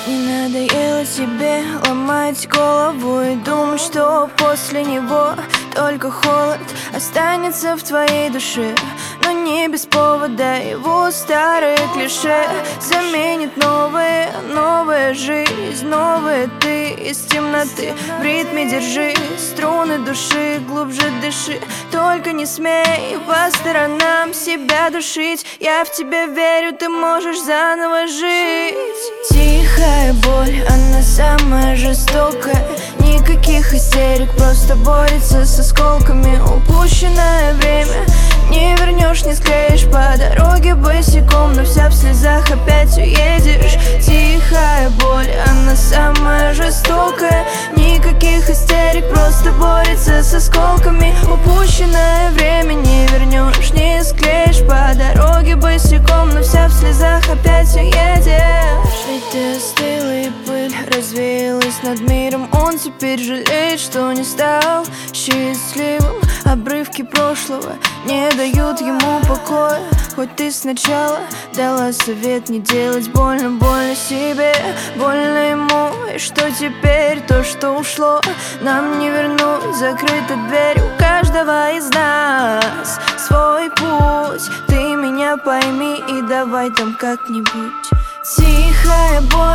Не надоело тебе ломать голову и думать, что после него только холод останется в твоей душе. Но не без повода его старые клише заменит новая жизнь, новая ты из темноты. В ритме держи струны души, глубже дыши. Только не смей по сторонам себя душить. Я в тебя верю, ты можешь заново жить. Тихая боль, она самая жестокая. Никаких истерик, просто борется с осколками. Упущенное время не вернешь, не склеишь. По дороге босиком, но вся в слезах, опять уедешь. Тихая боль, она самая жестокая. Никаких истерик, просто борется с осколками. Упущенное время не вернешь, не склеишь. По дороге босиком, но вся в слезах, опять уедешь. Ведь ты остыла и пыль развеялась над миром. Он теперь жалеет, что не стал счастливым. Обрывки прошлого не дают ему покоя. Хоть ты сначала дала совет не делать больно, больно себе, больно ему. И что теперь то, что ушло, нам не вернуть. Закрыта дверь у каждого из нас, свой путь. Ты меня пойми и давай там как-нибудь. Тихая боль,